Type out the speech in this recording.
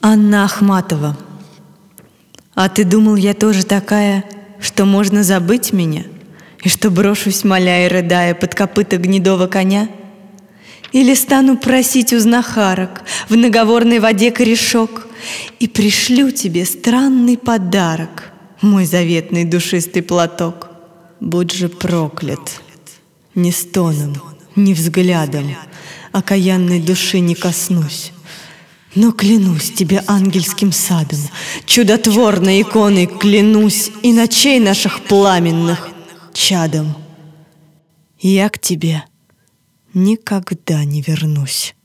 Анна Ахматова. А ты думал, я тоже такая, что можно забыть меня? И что брошусь, моля и рыдая, под копыта гнедого коня? Или стану просить у знахарок в наговорной воде корешок и пришлю тебе странный подарок, мой заветный душистый платок? Будь же проклят! Ни стоном, ни взглядом окаянной души не коснусь. Но клянусь тебе ангельским садом, чудотворной иконой клянусь и ночей наших пламенных чадом. Я к тебе никогда не вернусь.